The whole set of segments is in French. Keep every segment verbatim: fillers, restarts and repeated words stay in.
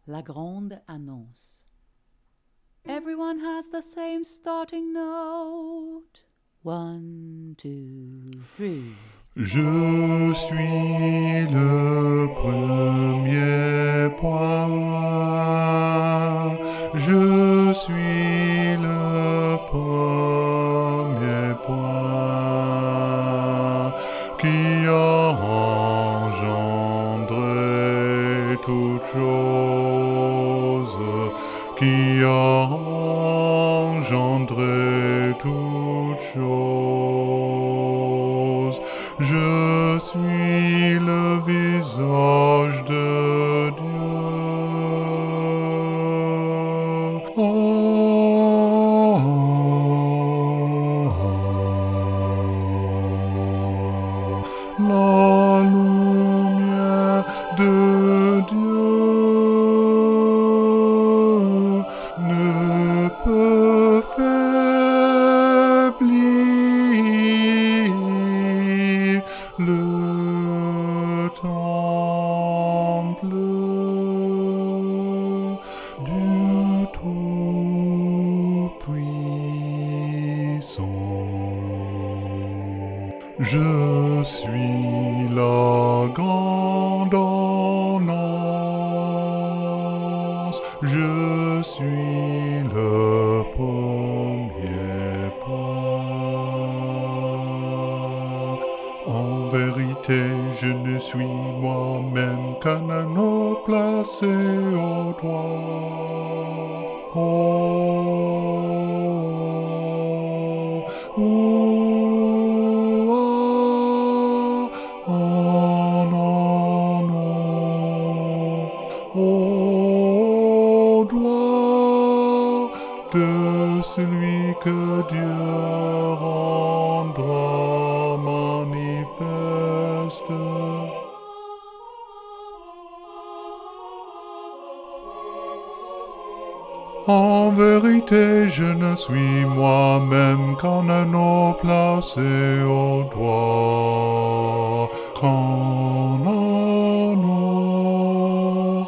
La grande annonce. Everyone has the same starting note. One, two, three. Je suis le premier point. Je suis le premier point qui a engendré toute chose, qui a engendré toute chose. Je suis le visage de Dieu. Oh, la lumière de Dieu ne peut faiblir le temple du Tout-Puissant. Je suis la grande annonce, je suis le premier point. En vérité, je ne suis moi-même qu'un anneau placé au doigt. Oh, oh, ah, oh, non, non, au doigt de celui que Dieu rendra manifeste. En vérité, je ne suis moi-même qu'un anneau placé au doigt, qu'un anneau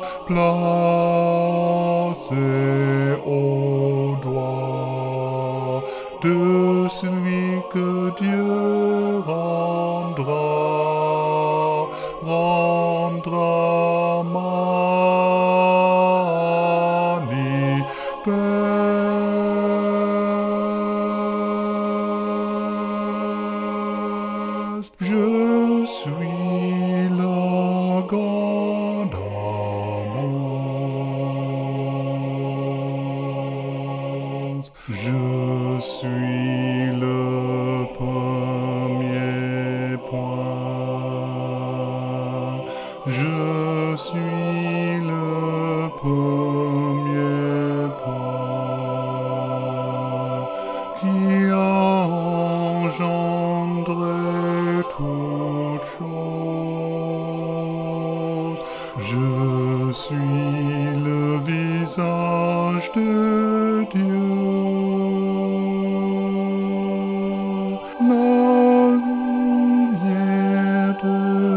placé au doigt de celui que Dieu rendra, rendra manifeste. Je suis la grande annonce. Je suis le premier point. Je suis le premier point qui a engendré toute chose. Je suis le visage de Dieu, la lumière de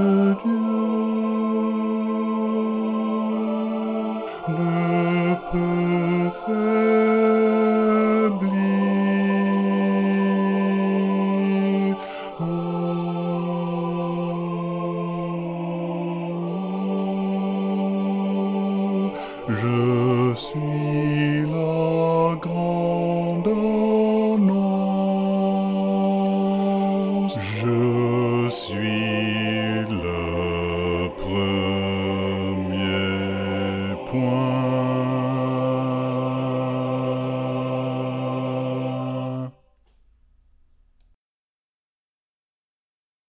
Dieu ne peut faiblir. Oh, je suis la grande